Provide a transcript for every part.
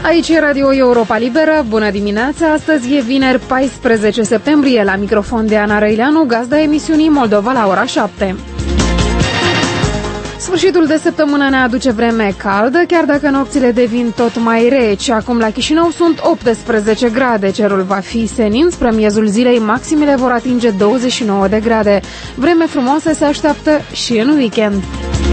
Aici e Radio Europa Liberă. Bună dimineața! Astăzi e vineri 14 septembrie. La microfon de Ana Răileanu, gazda emisiunii Moldova la ora 7. Sfârșitul de săptămână ne aduce vreme caldă, chiar dacă nopțile devin tot mai reci. Acum la Chișinău sunt 18 grade, cerul va fi senin, spre miezul zilei maximele vor atinge 29 de grade. Vreme frumoasă se așteaptă și în weekend.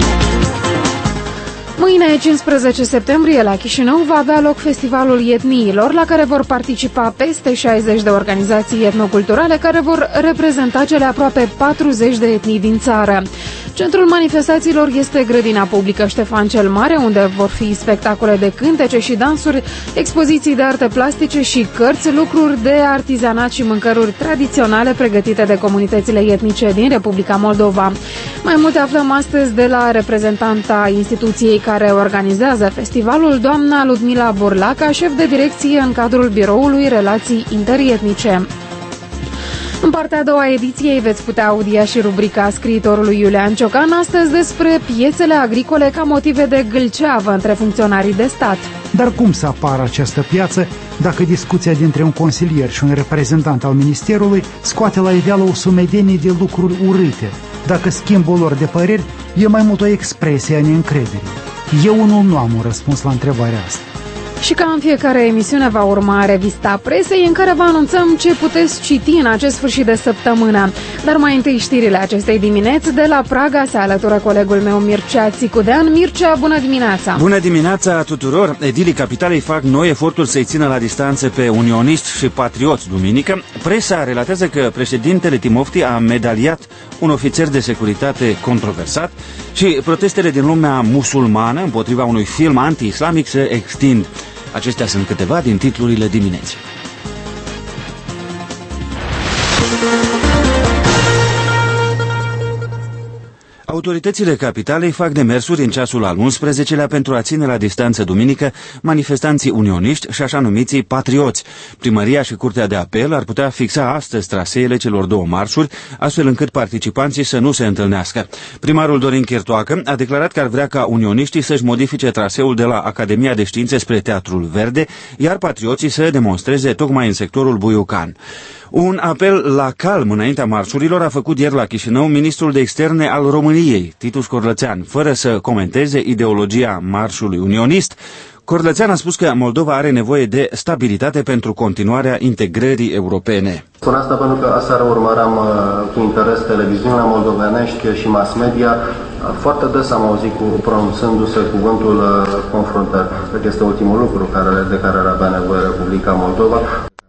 Mâine, 15 septembrie, la Chișinău va avea loc Festivalul Etniilor, la care vor participa peste 60 de organizații etnoculturale care vor reprezenta cele aproape 40 de etnii din țară. Centrul manifestațiilor este grădina publică Ștefan cel Mare, unde vor fi spectacole de cântece și dansuri, expoziții de arte plastice și cărți, lucruri de artizanat și mâncăruri tradiționale pregătite de comunitățile etnice din Republica Moldova. Mai multe aflăm astăzi de la reprezentanta instituției care organizează festivalul, doamna Ludmila Borlaca, șef de direcție în cadrul Biroului Relații Interietnice. În partea a doua a ediției veți putea audia și rubrica scriitorului Iulian Ciocan, astăzi despre piețele agricole ca motive de gâlceavă între funcționarii de stat. Dar cum să apară această piață dacă discuția dintre un consilier și un reprezentant al ministerului scoate la iveală o sumedenie de lucruri urâte, dacă schimbul lor de păreri e mai mult o expresie a neîncrederii? Eu unul nu am un răspuns la întrebarea asta. Și ca în fiecare emisiune va urma revista presei, în care vă anunțăm ce puteți citi în acest sfârșit de săptămână. Dar mai întâi știrile acestei dimineți. De la Praga se alătură colegul meu Mircea Țicudean. Mircea, bună dimineața! Bună dimineața tuturor! Edilii capitalei fac noi eforturi să-i țină la distanță pe unioniști și patrioți duminică. Presa relatează că președintele Timofti a medaliat un ofițer de securitate controversat și protestele din lumea musulmană împotriva unui film anti-islamic se extind. Acestea sunt câteva din titlurile dimineții. Autoritățile capitalei fac demersuri în ceasul al 11-lea pentru a ține la distanță duminică manifestanții unioniști și așa numiții patrioți. Primăria și Curtea de Apel ar putea fixa astăzi traseele celor două marșuri, astfel încât participanții să nu se întâlnească. Primarul Dorin Chirtoacă a declarat că ar vrea ca unioniștii să-și modifice traseul de la Academia de Științe spre Teatrul Verde, iar patrioții să demonstreze tocmai în sectorul Buiucan. Un apel la calm înaintea marșurilor a făcut ieri la Chișinău ministrul de externe al României, Titus Corlățean, fără să comenteze ideologia marșului unionist. Corlățean a spus că Moldova are nevoie de stabilitate pentru continuarea integrării europene. Spun asta pentru că aseară urmăream cu interes televiziunea moldovenești și mass media. Foarte des am auzit pronunțându-se cuvântul confruntări. Cred că este ultimul lucru de care ar avea nevoie Republica Moldova.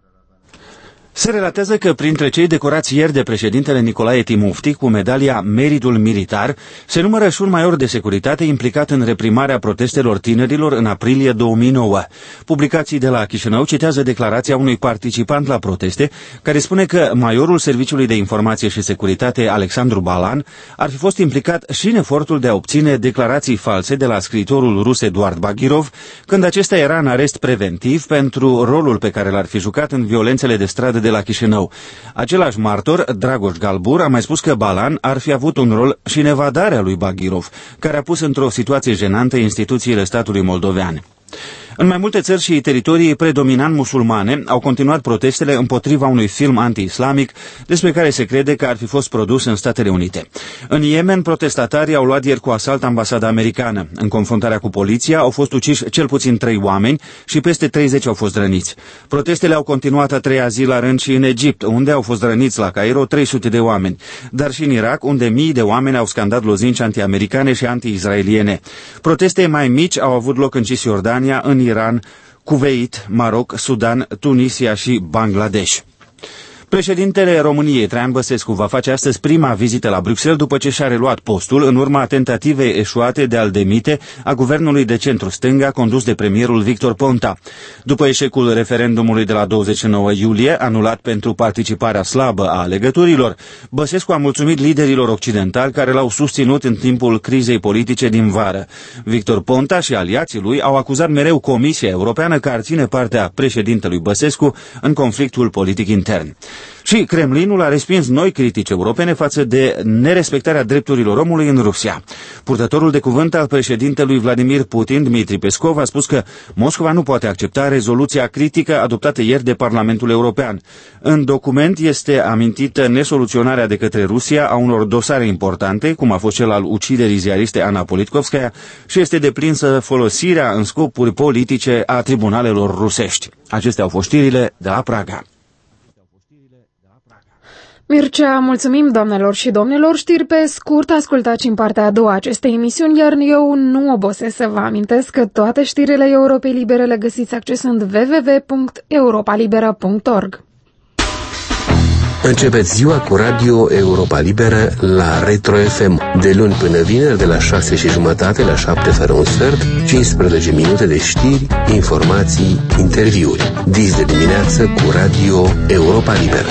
Se relatează că printre cei decorați ieri de președintele Nicolae Timofti cu medalia Meritul Militar se numără și un major de securitate implicat în reprimarea protestelor tinerilor în aprilie 2009. Publicații de la Chișinău citează declarația unui participant la proteste care spune că majorul Serviciului de Informație și Securitate Alexandru Balan ar fi fost implicat și în efortul de a obține declarații false de la scriitorul rus Eduard Bagirov, când acesta era în arest preventiv pentru rolul pe care l-ar fi jucat în violențele de stradă de la Chișinău. Același martor, Dragoș Galbur, a mai spus că Balan ar fi avut un rol și în evadarea lui Bagirov, care a pus într-o situație jenantă instituțiile statului moldovean. În mai multe țări și teritorii predominant musulmane au continuat protestele împotriva unui film anti-islamic despre care se crede că ar fi fost produs în Statele Unite. În Yemen, protestatarii au luat ieri cu asalt ambasada americană. În confruntarea cu poliția au fost uciși cel puțin 3 oameni și peste 30 au fost răniți. Protestele au continuat a 3-a zi la rând și în Egipt, unde au fost răniți la Cairo 300 de oameni, dar și în Irak, unde mii de oameni au scandat lozinci anti-americane și anti-izraeliene. Proteste mai mici au avut loc în Cisjordania, în Iran, Kuwait, Maroc, Sudan, Tunisia și Bangladesh. Președintele României, Traian Băsescu, va face astăzi prima vizită la Bruxelles după ce și-a reluat postul în urma tentativei eșuate de a-l demite a guvernului de centru-stânga condus de premierul Victor Ponta. După eșecul referendumului de la 29 iulie, anulat pentru participarea slabă a alegătorilor, Băsescu a mulțumit liderilor occidentali care l-au susținut în timpul crizei politice din vară. Victor Ponta și aliații lui au acuzat mereu Comisia Europeană că ar ține partea președintelui Băsescu în conflictul politic intern. Și Kremlinul a respins noi critici europene față de nerespectarea drepturilor omului în Rusia. Purtătorul de cuvânt al președintelui Vladimir Putin, Dmitri Peskov, a spus că Moscova nu poate accepta rezoluția critică adoptată ieri de Parlamentul European. În document este amintită nesoluționarea de către Rusia a unor dosare importante, cum a fost cel al uciderii ziariste Ana Politkovskaya, și este deprinsă folosirea în scopuri politice a tribunalelor rusești. Acestea au fost știrile de la Praga. Mircea, mulțumim doamnelor și domnilor, știri pe scurt, ascultați în partea a doua acestei emisiuni, iar eu nu obosesc să vă amintesc că toate știrile Europei Libere le găsiți accesând www.europalibera.org. Începeți ziua cu Radio Europa Liberă la Retro FM, de luni până vineri de la 6:30 la 7:45, 15 minute de știri, informații, interviuri. Dis de dimineață cu Radio Europa Liberă.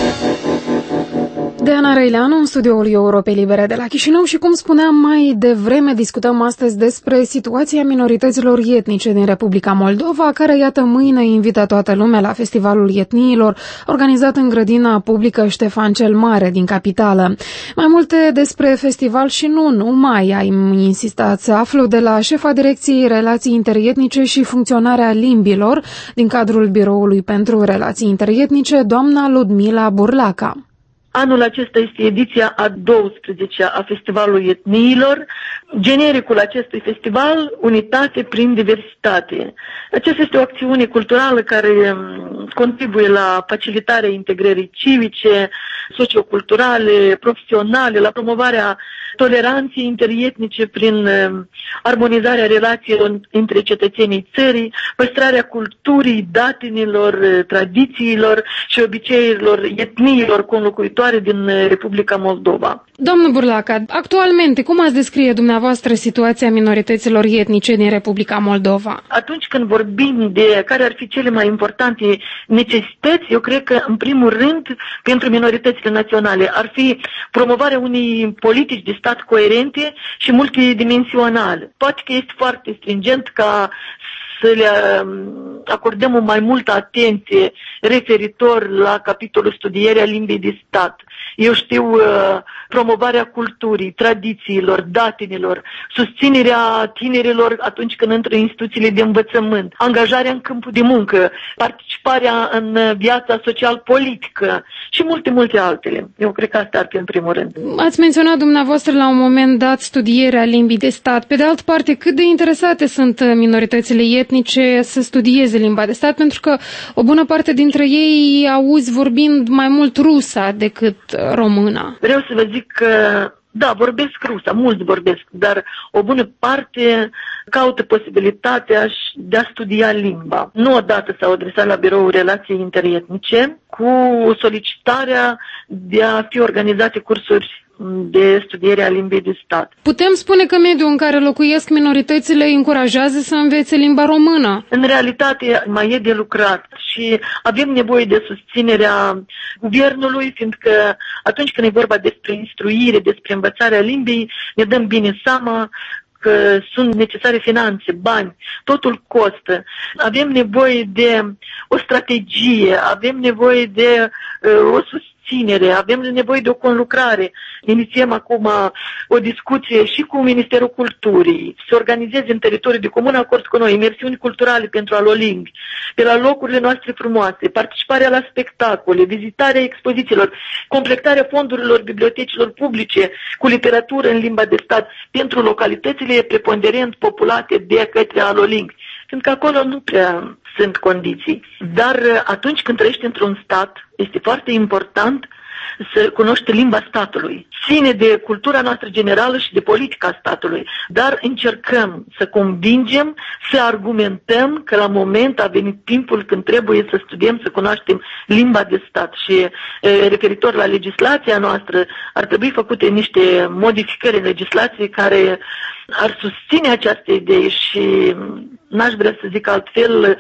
Deana Răileanu, în studioul Europei Libere de la Chișinău și, cum spuneam mai devreme, discutăm astăzi despre situația minorităților etnice din Republica Moldova, care, iată, mâine invită toată lumea la Festivalul Etniilor, organizat în grădina publică Ștefan cel Mare din capitală. Mai multe despre festival și nu numai am insistat să aflu de la șefa Direcției Relații Interetnice și Funcționarea Limbilor din cadrul Biroului pentru Relații Interetnice, doamna Ludmila Burlaca. Anul acesta este ediția a 12-a a Festivalului Etniilor. Genericul acestui festival, Unitate prin diversitate. Aceasta este o acțiune culturală care contribuie la facilitarea integrării civice, socioculturale, profesionale, la promovarea toleranței interetnice prin armonizarea relațiilor între cetățenii țării, păstrarea culturii, datinilor, tradițiilor și obiceiurilor etniilor conlocuitoare din Republica Moldova. Doamnă Burlaca, actualmente, cum ați descrie dumneavoastră situația minorităților etnice din Republica Moldova? Atunci când vorbim de care ar fi cele mai importante necesități, eu cred că, în primul rând, pentru minoritățile naționale, ar fi promovarea unei politici de stat coerente și multidimensionale. Poate că este foarte stringent ca să le acordăm o mai multă atenție referitor la capitolul studierea limbii de stat. Eu știu promovarea culturii, tradițiilor, datinilor, susținerea tinerilor atunci când intră în instituțiile de învățământ, angajarea în câmpul de muncă, participarea în viața social-politică și multe altele. Eu cred că asta ar fi în primul rând. Ați menționat dumneavoastră la un moment dat studierea limbii de stat. Pe de altă parte, cât de interesate sunt minoritățile etnice să studieze limba de stat, pentru că o bună parte dintre ei auzi vorbind mai mult rusa decât româna. Vreau să vă zic că, da, vorbesc rusa, mulți vorbesc, dar o bună parte caută posibilitatea de a studia limba. Nu odată s-au adresat la Biroul Relații Interetnice cu solicitarea de a fi organizate cursuri de studiere a limbii de stat. Putem spune că mediul în care locuiesc minoritățile îi încurajează să învețe limba română? În realitate mai e de lucrat și avem nevoie de susținerea guvernului, fiindcă atunci când e vorba despre instruire, despre învățarea limbii, ne dăm bine seama că sunt necesare finanțe, bani, totul costă. Avem nevoie de o strategie, avem nevoie de o susținere, avem nevoie de o conlucrare. Inițiem acum o discuție și cu Ministerul Culturii, să organizeze în teritoriul de comun acord cu noi imersiuni culturale pentru alolimbi, pe la locurile noastre frumoase, participarea la spectacole, vizitarea expozițiilor, completarea fondurilor bibliotecilor publice cu literatură în limba de stat pentru localitățile preponderent populate de către alolimbi, fiindcă acolo nu prea sunt condiții. Dar atunci când trăiești într-un stat, este foarte important să cunoști limba statului. Ține de cultura noastră generală și de politica statului. Dar încercăm să convingem, să argumentăm că la moment a venit timpul când trebuie să studiem, să cunoaștem limba de stat. Și referitor la legislația noastră, ar trebui făcute niște modificări în legislație care ar susține această idee și n-aș vrea să zic altfel,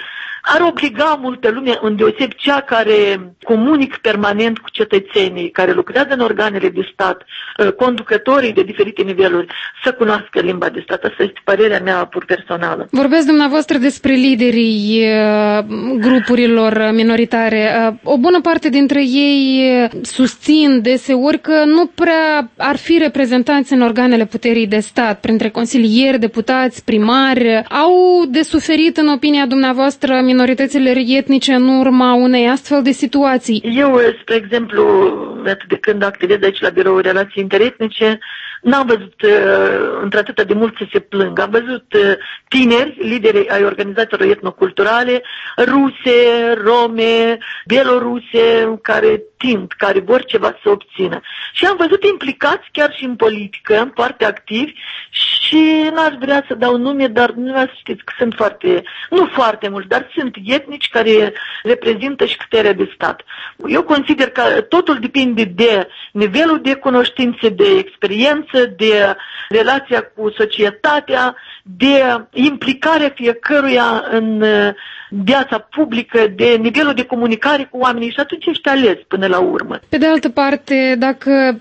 ar obliga multă lume, îndeosebi cea care comunic permanent cu cetățenii, care lucrează în organele de stat, conducătorii de diferite niveluri, să cunoască limba de stat. Asta este părerea mea pur personală. Vorbesc dumneavoastră despre liderii grupurilor minoritare. O bună parte dintre ei susțin deseori că nu prea ar fi reprezentanți în organele puterii de stat, printre consilieri, deputați, primari. Au de suferit, în opinia dumneavoastră, minoritățile etnice în urma unei astfel de situații? Eu, spre exemplu, de când activez aici la Biroul Relații Interetnice, n-am văzut într-atâta de mult să se plâng. Am văzut tineri, lideri ai organizațiilor etnoculturale, ruse, rome, bieloruse, care care vor ceva să obțină. Și am văzut implicați chiar și în politică, foarte activi, și n-aș vrea să dau nume, dar nu știți că sunt nu foarte mulți, dar sunt etnici care reprezintă și puterea de stat. Eu consider că totul depinde de nivelul de cunoștințe, de experiență, de relația cu societatea, de implicarea fiecăruia în viața publică, de nivelul de comunicare cu oamenii, și atunci ești ales până la urmă. Pe de altă parte, dacă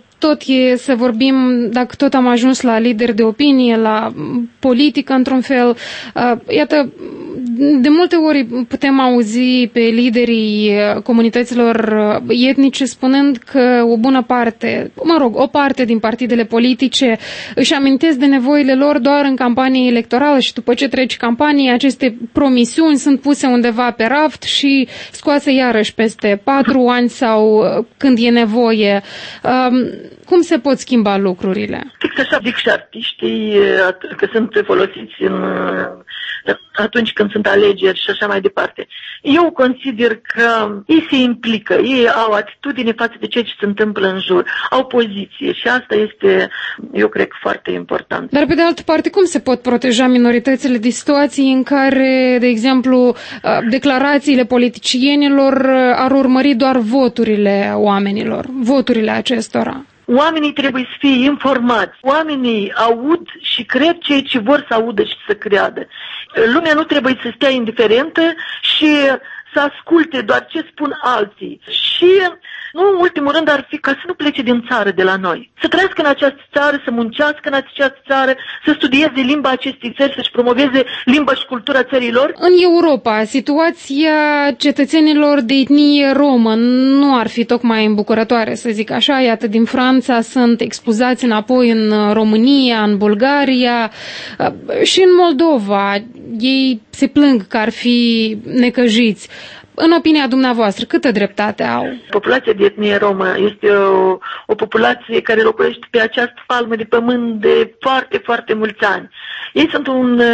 tot am ajuns la lideri de opinie, la politică într-un fel, iată, de multe ori putem auzi pe liderii comunităților etnice spunând că o parte din partidele politice își amintesc de nevoile lor doar în campanie electorală și după ce trece campania, aceste promisiuni sunt puse undeva pe raft și scoase iarăși peste 4 ani sau când e nevoie. Cum se pot schimba lucrurile? Fix așa zic și artiștii că sunt folosiți atunci când sunt alegeri și așa mai departe. Eu consider că ei se implică, ei au atitudine față de ceea ce se întâmplă în jur, au poziție și asta este, eu cred, foarte important. Dar pe de altă parte, cum se pot proteja minoritățile de situații în care, de exemplu, declarațiile politicienilor ar urmări doar voturile oamenilor, voturile acestora? Oamenii trebuie să fie informați. Oamenii aud și cred ceea ce vor să audă și să creadă. Lumea nu trebuie să stea indiferentă și să asculte doar ce spun alții. Și, nu în ultimul rând, ar fi ca să nu plece din țară de la noi. Să trăiască în această țară, să muncească în această țară, să studieze limba acestei țări, să-și promoveze limba și cultura țărilor. În Europa, situația cetățenilor de etnie romă nu ar fi tocmai îmbucurătoare, să zic așa. Iată, din Franța sunt expulzați înapoi în România, în Bulgaria și în Moldova. Ei se plâng că ar fi necăjiți. În opinia dumneavoastră, câtă dreptate au? Populația de etnie romă este o populație care locuiește pe această palmă de pământ de foarte, foarte mulți ani. Ei sunt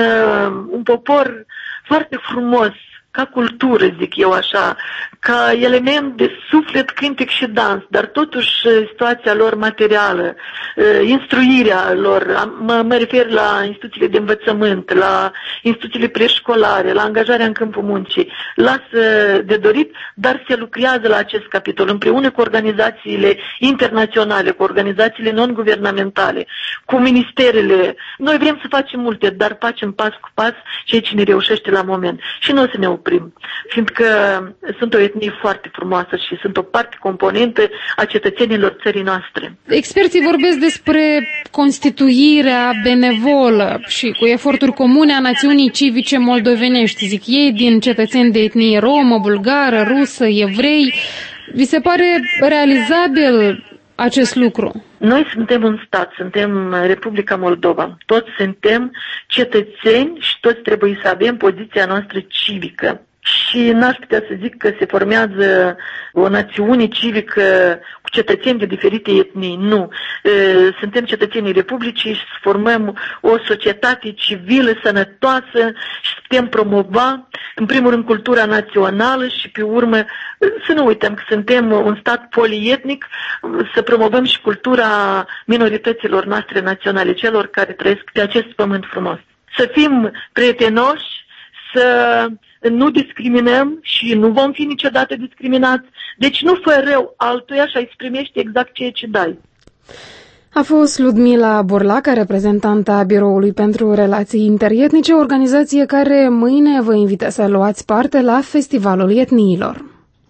un popor foarte frumos, ca cultură, zic eu așa, ca element de suflet, cântec și dans, dar totuși situația lor materială, instruirea lor, mă refer la instituțiile de învățământ, la instituțiile preșcolare, la angajarea în câmpul muncii, lasă de dorit, dar se lucrează la acest capitol împreună cu organizațiile internaționale, cu organizațiile non-guvernamentale, cu ministerele. Noi vrem să facem multe, dar facem pas cu pas ceea ce ne reușește la moment și nu o să ne oprim, fiindcă sunt o etnie foarte frumoasă și sunt o parte componentă a cetățenilor țării noastre. Experții vorbesc despre constituirea benevolă și cu eforturi comune a națiunii civice moldovenești, zic ei, din cetățeni de etnie romă, bulgară, rusă, evrei. Vi se pare realizabil acest lucru? Noi suntem un stat, suntem Republica Moldova. Toți suntem cetățeni și toți trebuie să avem poziția noastră civică. Și n-aș putea să zic că se formează o națiune civică cu cetățeni de diferite etnii. Nu. Suntem cetățenii Republicii și formăm o societate civilă, sănătoasă și putem promova, în primul rând, cultura națională și, pe urmă, să nu uităm că suntem un stat polietnic, să promovăm și cultura minorităților noastre naționale, celor care trăiesc pe acest pământ frumos. Să fim prietenoși, să nu discriminăm și nu vom fi niciodată discriminați. Deci nu fă rău altuia și ai-ți primești exact ceea ce dai. A fost Ludmila Burlaca, reprezentanta Biroului pentru Relații Interetnice, organizație care mâine vă invită să luați parte la Festivalul Etniilor.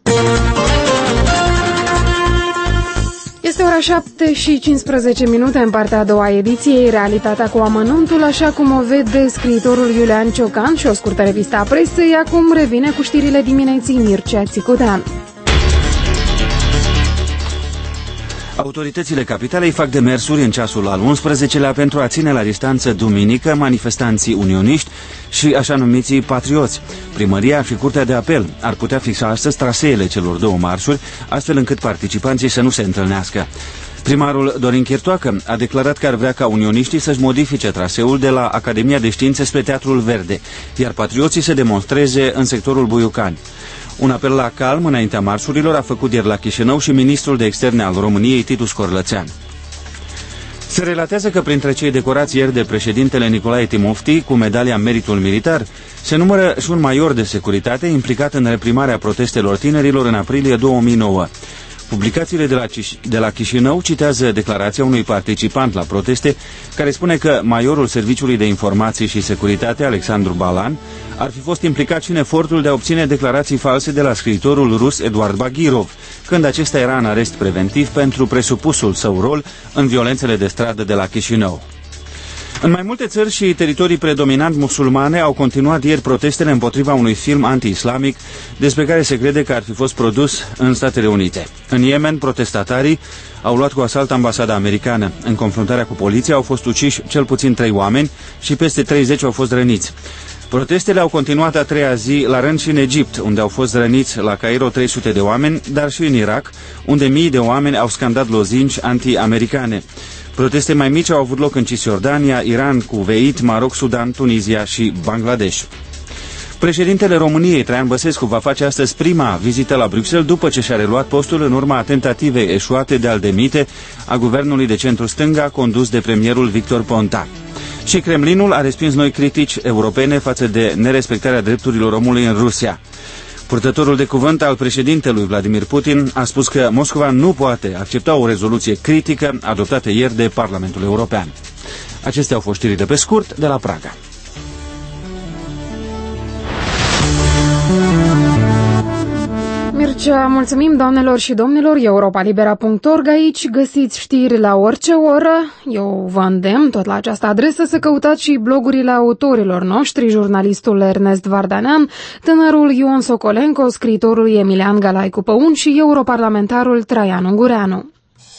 Este ora 7:15 în partea a doua ediției, Realitatea cu amănuntul, așa cum o vede scriitorul Iulian Ciocan și o scurtă revistă a presei. Acum revine cu știrile dimineții Mircea Țicudean. Autoritățile capitalei fac demersuri în ceasul al 11-lea pentru a ține la distanță duminică manifestanții unioniști și așa numiții patrioți. Primăria și Curtea de Apel ar putea fixa astăzi traseele celor două marșuri, astfel încât participanții să nu se întâlnească. Primarul Dorin Chirtoacă a declarat că ar vrea ca unioniștii să-și modifice traseul de la Academia de Științe spre Teatrul Verde, iar patrioții să demonstreze în sectorul Buiucani. Un apel la calm înaintea marșurilor a făcut ieri la Chișinău și ministrul de externe al României, Titu Scorlățean. Se relatează că printre cei decorați ieri de președintele Nicolae Timofti cu medalia Meritul Militar se numără și un major de securitate implicat în reprimarea protestelor tinerilor în aprilie 2009. Publicațiile de la Chișinău citează declarația unui participant la proteste care spune că majorul Serviciului de Informații și Securitate, Alexandru Balan, ar fi fost implicat și în efortul de a obține declarații false de la scriitorul rus Eduard Bagirov, când acesta era în arest preventiv pentru presupusul său rol în violențele de stradă de la Chișinău. În mai multe țări și teritorii predominant musulmane au continuat ieri protestele împotriva unui film anti-islamic despre care se crede că ar fi fost produs în Statele Unite. În Yemen, protestatarii au luat cu asalt ambasada americană. În confruntarea cu poliția au fost uciși cel puțin 3 oameni și peste 30 au fost răniți. Protestele au continuat a treia zi la rând și în Egipt, unde au fost răniți la Cairo 300 de oameni, dar și în Irak, unde mii de oameni au scandat lozinci anti-americane. Proteste mai mici au avut loc în Cisjordania, Iran, Kuveit, Maroc, Sudan, Tunisia și Bangladesh. Președintele României, Traian Băsescu, va face astăzi prima vizită la Bruxelles după ce și-a reluat postul în urma tentativei eșuate de a-l demite a guvernului de centru-stânga condus de premierul Victor Ponta. Și Kremlinul a respins noi critici europene față de nerespectarea drepturilor omului în Rusia. Purtătorul de cuvânt al președintelui Vladimir Putin a spus că Moscova nu poate accepta o rezoluție critică adoptată ieri de Parlamentul European. Acestea au fost știrile pe scurt de la Praga. Mircea, mulțumim, doamnelor și domnilor. Europalibera.org, aici găsiți știri la orice oră. Eu vă îndemn tot la această adresă să căutați și blogurile autorilor noștri, jurnalistul Ernest Vardanean, tânărul Ion Socolenco, scriitorul Emilian Galaicu Păun și europarlamentarul Traian Ungureanu.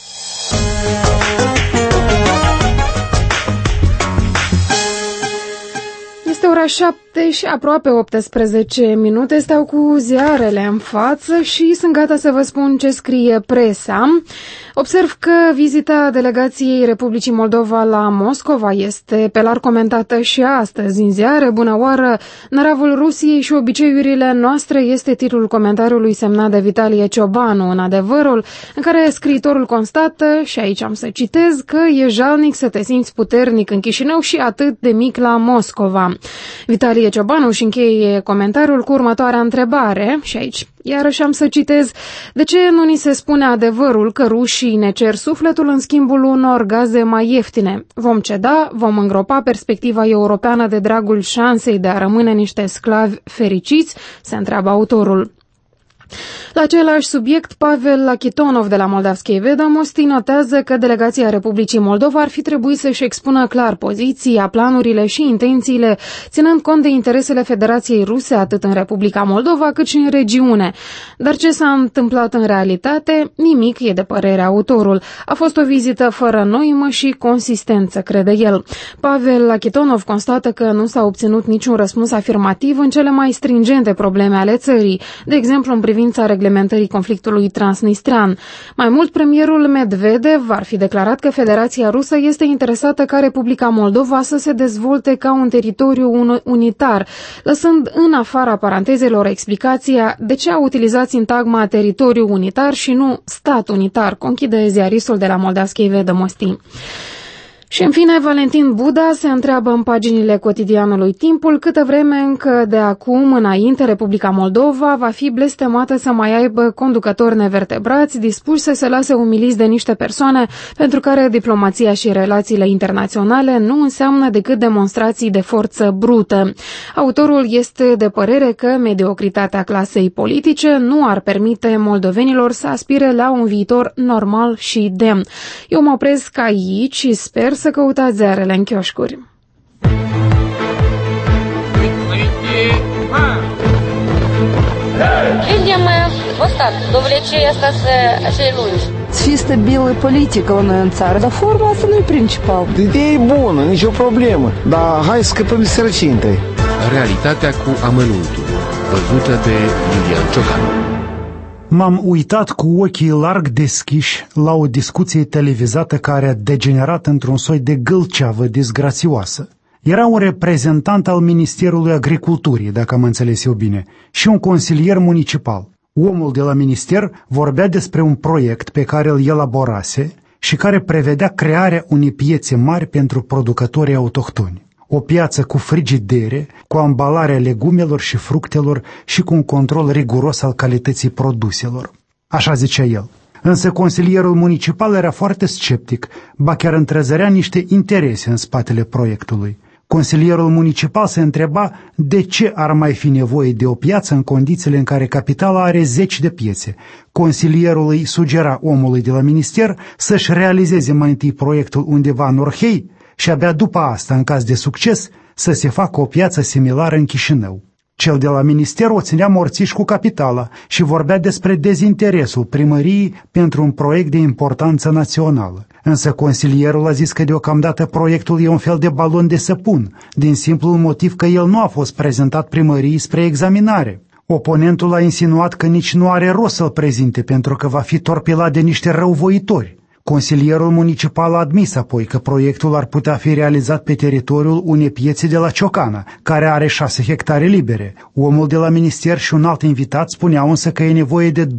Este ora 7 și aproape 18 minute, stau cu ziarele în față și sunt gata să vă spun ce scrie presa. Observ că vizita delegației Republicii Moldova la Moscova este pe larg comentată și astăzi în ziare. Bună oară, năravul Rusiei și obiceiurile noastre este titlul comentariului semnat de Vitalie Ciobanu în Adevărul, în care scriitorul constată, și aici am să citez, că e jalnic să te simți puternic în Chișinău și atât de mic la Moscova. Vitalie Ciobanu își încheie comentariul cu următoarea întrebare, și aici iarăși am să citez: de ce nu ni se spune adevărul că rușii ne cer sufletul în schimbul unor gaze mai ieftine? Vom ceda, vom îngropa perspectiva europeană de dragul șansei de a rămâne niște sclavi fericiți? Se întreabă autorul. La același subiect, Pavel Lachitonov de la Moldavskei Vedomosti notează că delegația Republicii Moldova ar fi trebuit să-și expună clar poziția, planurile și intențiile, ținând cont de interesele Federației Ruse atât în Republica Moldova cât și în regiune. Dar ce s-a întâmplat în realitate? Nimic, e de părere autorul. A fost o vizită fără noimă și consistență, crede el. Pavel Lachitonov constată că nu s-a obținut niciun răspuns afirmativ în cele mai stringente probleme ale țării, de exemplu în privința reglementării conflictului transnistrean. Mai mult, premierul Medvedev ar fi declarat că Federația Rusă este interesată ca Republica Moldova să se dezvolte ca un teritoriu unitar, lăsând în afara parantezelor explicația de ce a utilizat sintagma teritoriu unitar și nu stat unitar, conchide ziaristul de la Moldavskei Vedomosti. Și în fine, Valentin Buda se întreabă în paginile cotidianului Timpul câtă vreme încă de acum înainte Republica Moldova va fi blestemată să mai aibă conducători nevertebrați dispuși să se lase umiliți de niște persoane pentru care diplomația și relațiile internaționale nu înseamnă decât demonstrații de forță brută. Autorul este de părere că mediocritatea clasei politice nu ar permite moldovenilor să aspire la un viitor normal și demn. Eu mă opresc aici și sper să căutați ziarele în chioșcuri. Видим достаточно, довлечение остаться celulși. Să fie stabilă politică la noi în țară, dar forma asta nu e principal. Ideea e bună, nicio problemă, dar hai să scăpăm de sărăcie întâi. Realitatea cu amănuntul, văzută de Iulian Ciocan. M-am uitat cu ochii larg deschiși la o discuție televizată care a degenerat într-un soi de gâlceavă disgrațioasă. Era un reprezentant al Ministerului Agriculturii, dacă am înțeles eu bine, și un consilier municipal. Omul de la minister vorbea despre un proiect pe care îl elaborase și care prevedea crearea unei piețe mari pentru producătorii autohtoni. O piață cu frigidere, cu ambalarea legumelor și fructelor și cu un control riguros al calității produselor. Așa zicea el. Însă consilierul municipal era foarte sceptic, ba chiar întrezărea niște interese în spatele proiectului. Consilierul municipal se întreba de ce ar mai fi nevoie de o piață în condițiile în care capitala are 10 de piețe. Consilierul îi sugera omului de la minister să-și realizeze mai întâi proiectul undeva în Orhei și abia după asta, în caz de succes, să se facă o piață similară în Chișinău. Cel de la minister o ținea morțiș cu capitala și vorbea despre dezinteresul primăriei pentru un proiect de importanță națională. Însă consilierul a zis că deocamdată proiectul e un fel de balon de săpun, din simplul motiv că el nu a fost prezentat primăriei spre examinare. Oponentul a insinuat că nici nu are rost să-l prezinte pentru că va fi torpilat de niște răuvoitori. Consilierul municipal a admis apoi că proiectul ar putea fi realizat pe teritoriul unei piețe de la Ciocana, care are 6 hectare libere. Omul de la minister și un alt invitat spuneau însă că e nevoie de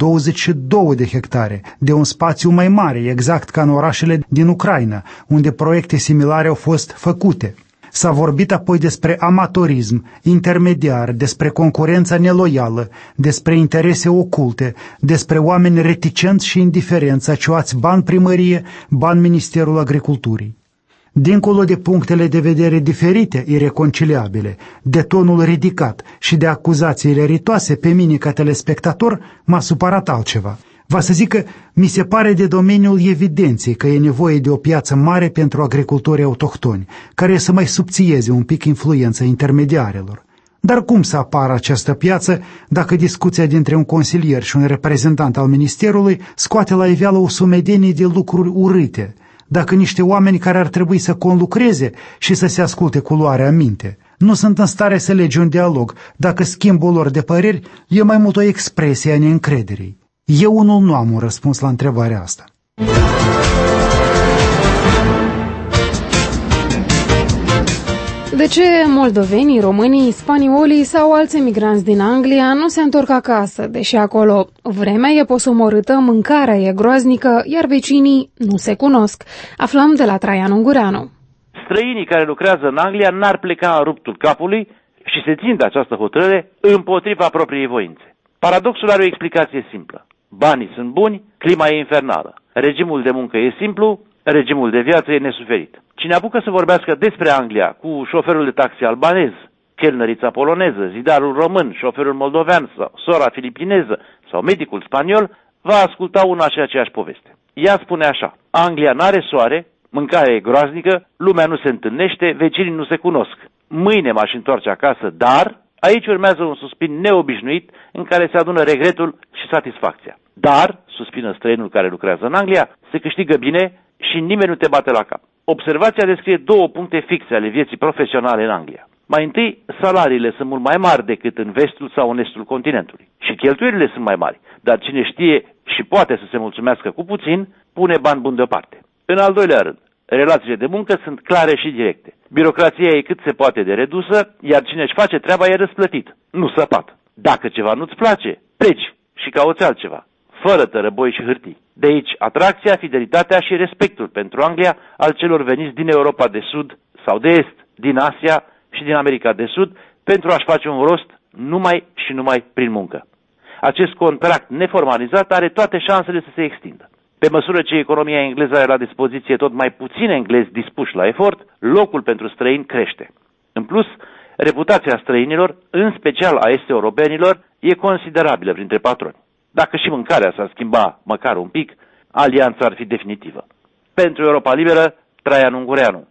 22 de hectare, de un spațiu mai mare, exact ca în orașele din Ucraina, unde proiecte similare au fost făcute. S-a vorbit apoi despre amatorism, intermediar, despre concurența neloială, despre interese oculte, despre oameni reticenți și indiferenți, acioați bani primărie, bani Ministerul Agriculturii. Dincolo de punctele de vedere diferite, ireconciliabile, de tonul ridicat și de acuzațiile ritoase, pe mine ca telespectator m-a supărat altceva. Va să zic că mi se pare de domeniul evidenței că e nevoie de o piață mare pentru agricultorii autohtoni, care să mai subțieze un pic influența intermediarelor. Dar cum să apară această piață dacă discuția dintre un consilier și un reprezentant al ministerului scoate la iveală o sumedenie de lucruri urâte, dacă niște oameni care ar trebui să conlucreze și să se asculte cu luarea minte nu sunt în stare să lege un dialog, dacă schimbul lor de păreri e mai mult o expresie a neîncrederii? Eu unul nu am un răspuns la întrebarea asta. De ce moldovenii, românii, spaniolii sau alți emigranți din Anglia nu se întorc acasă, deși acolo vremea e posomorâtă, mâncarea e groaznică, iar vecinii nu se cunosc? Aflăm de la Traian Ungureanu. Străinii care lucrează în Anglia n-ar pleca în ruptul capului și se țin de această hotărâre împotriva propriei voințe. Paradoxul are o explicație simplă. Banii sunt buni, clima e infernală. Regimul de muncă e simplu, regimul de viață e nesuferit. Cine apucă să vorbească despre Anglia cu șoferul de taxi albanez, chelnărița poloneză, zidarul român, șoferul moldovean sau sora filipineză sau medicul spaniol, va asculta una și aceeași poveste. Ea spune așa: Anglia n-are soare, mâncarea e groaznică, lumea nu se întâlnește, vecinii nu se cunosc. Mâine m-aș întoarce acasă, dar aici urmează un suspin neobișnuit în care se adună regretul și satisfacția. Dar, suspină străinul care lucrează în Anglia, se câștigă bine și nimeni nu te bate la cap. Observația descrie două puncte fixe ale vieții profesionale în Anglia. Mai întâi, salariile sunt mult mai mari decât în vestul sau în estul continentului. Și cheltuielile sunt mai mari, dar cine știe și poate să se mulțumească cu puțin, pune bani buni deoparte. În al doilea rând, relațiile de muncă sunt clare și directe. Birocrația e cât se poate de redusă, iar cine își face treaba e răsplătit, nu săpat. Dacă ceva nu-ți place, pleci și cauți altceva. fără tărăboi și hârtii. De aici atracția, fidelitatea și respectul pentru Anglia al celor veniți din Europa de Sud sau de Est, din Asia și din America de Sud, pentru a-și face un rost numai și numai prin muncă. Acest contract neformalizat are toate șansele să se extindă. Pe măsură ce economia engleză are la dispoziție tot mai puțini englezi dispuși la efort, locul pentru străini crește. În plus, reputația străinilor, în special a est-europenilor, e considerabilă printre patroni. Dacă și mâncarea s-ar schimba măcar un pic, alianța ar fi definitivă. Pentru Europa Liberă, Traian Ungureanu.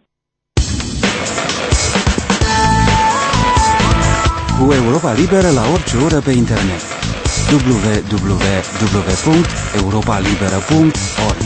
Cu Europa Liberă la orice oră pe internet. www.europalibera.org.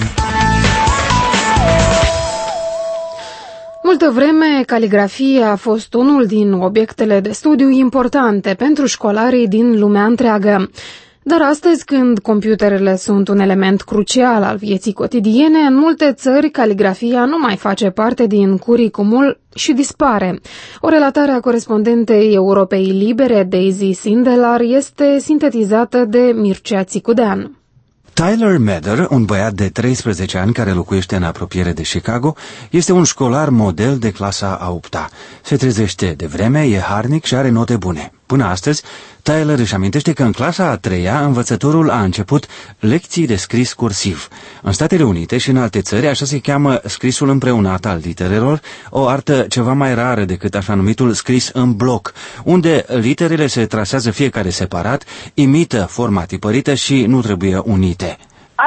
Multă vreme, caligrafia a fost unul din obiectele de studiu importante pentru școlarii din lumea întreagă. Dar astăzi, când computerele sunt un element crucial al vieții cotidiene, în multe țări caligrafia nu mai face parte din curriculumul și dispare. O relatare a corespondentei Europei Libere, Daisy Sindelar, este sintetizată de Mircea Țicudean. Tyler Mather, un băiat de 13 ani care locuiește în apropiere de Chicago, este un școlar model de clasa a 8-a. Se trezește de vreme, e harnic și are note bune. Până astăzi, Tyler își amintește că în clasa a 3-a învățătorul a început lecții de scris cursiv. În Statele Unite și în alte țări așa se cheamă scrisul împreunat al literelor, o artă ceva mai rară decât așa numitul scris în bloc, unde literele se trasează fiecare separat, imită forma tipărită și nu trebuie unite.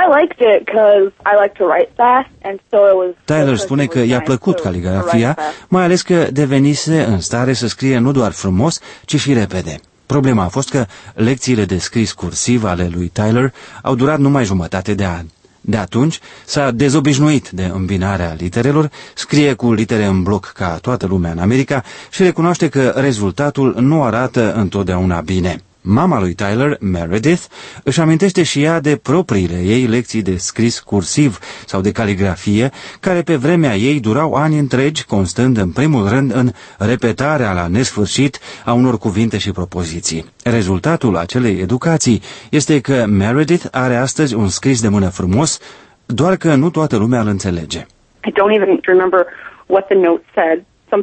Tyler spune că i-a plăcut caligrafia, mai ales că devenise în stare să scrie nu doar frumos, ci și repede. Problema a fost că lecțiile de scris cursiv ale lui Tyler au durat numai jumătate de an. De atunci s-a dezobișnuit de îmbinarea literelor, scrie cu litere în bloc ca toată lumea în America și recunoaște că rezultatul nu arată întotdeauna bine. Mama lui Tyler, Meredith, își amintește și ea de propriile ei lecții de scris cursiv sau de caligrafie, care pe vremea ei durau ani întregi, constând în primul rând în repetarea la nesfârșit a unor cuvinte și propoziții. Rezultatul acelei educații este că Meredith are astăzi un scris de mână frumos, doar că nu toată lumea îl înțelege. I don't even remember what the note said.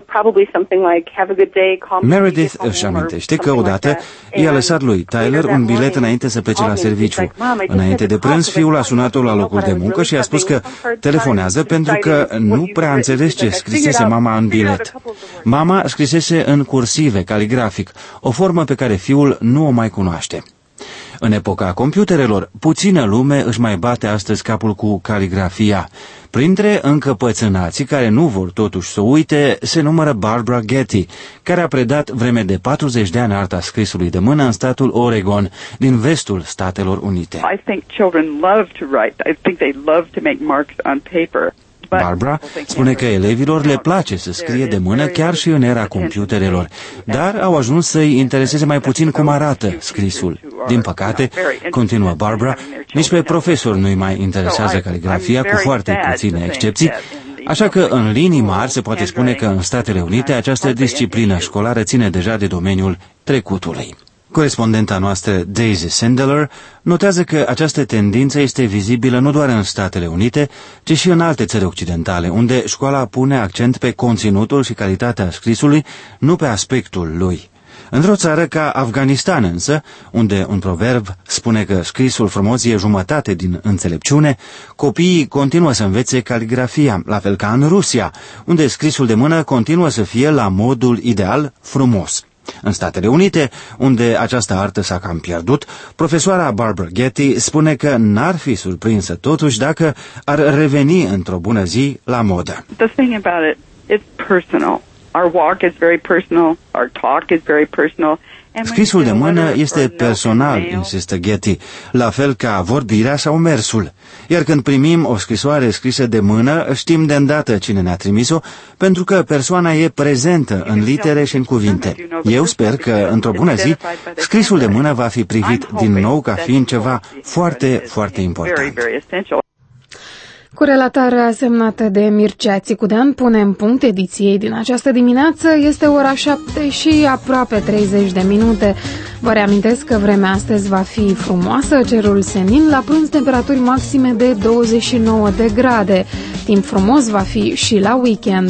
Meredith își amintește că odată i-a lăsat lui Tyler un bilet înainte să plece la serviciu. Înainte de prânz, fiul a sunat-o la locul de muncă și a spus că telefonează pentru că nu prea înțeles ce scrisese mama în bilet. Mama scrisese în cursive, caligrafic, o formă pe care fiul nu o mai cunoaște. În epoca computerelor, puțină lume își mai bate astăzi capul cu caligrafia. Printre încăpățânații care nu vor totuși să uite, se numără Barbara Getty, care a predat vreme de 40 de ani arta scrisului de mână în statul Oregon, din vestul Statelor Unite. I think children love to write. I think they love to make marks on paper. Barbara spune că elevilor le place să scrie de mână chiar și în era computerelor, dar au ajuns să-i intereseze mai puțin cum arată scrisul. Din păcate, continuă Barbara, nici pe profesori nu-i mai interesează caligrafia, cu foarte puține excepții, așa că în linii mari se poate spune că în Statele Unite această disciplină școlară ține deja de domeniul trecutului. Corespondenta noastră, Daisy Sindelar, notează că această tendință este vizibilă nu doar în Statele Unite, ci și în alte țări occidentale, unde școala pune accent pe conținutul și calitatea scrisului, nu pe aspectul lui. Într-o țară ca Afganistan însă, unde un proverb spune că scrisul frumos e jumătate din înțelepciune, copiii continuă să învețe caligrafia, la fel ca în Rusia, unde scrisul de mână continuă să fie la modul ideal frumos. În Statele Unite, unde această artă s-a cam pierdut, profesoara Barbara Getty spune că n-ar fi surprinsă totuși dacă ar reveni într-o bună zi la modă. The thing about it, it's personal. Our walk is very personal, our talk is very personal. Scrisul de mână este personal, insistă Getty, la fel ca vorbirea sau mersul. Iar când primim o scrisoare scrisă de mână, știm de îndată cine ne-a trimis-o, pentru că persoana e prezentă în litere și în cuvinte. Eu sper că, într-o bună zi, scrisul de mână va fi privit din nou ca fiind ceva foarte, foarte important. Cu relatarea semnată de Mircea Țicudean punem punct ediției din această dimineață. Este ora 7 și aproape 30 de minute. Vă reamintesc că vremea astăzi va fi frumoasă, cerul senin, la prânz temperaturi maxime de 29 de grade. Timp frumos va fi și la weekend.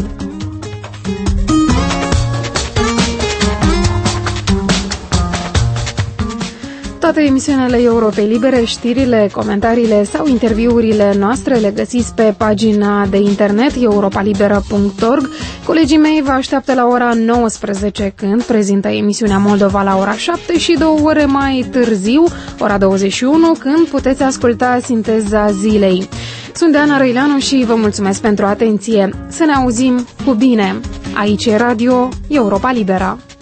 Toate emisiunile Europei Libere, știrile, comentariile sau interviurile noastre le găsiți pe pagina de internet europalibera.org. Colegii mei vă așteaptă la ora 19 când prezintă emisiunea Moldova la ora 7 și 2 ore mai târziu, ora 21, când puteți asculta Sinteza zilei. Sunt Diana Răileanu și vă mulțumesc pentru atenție. Să ne auzim cu bine. Aici e Radio Europa Libera.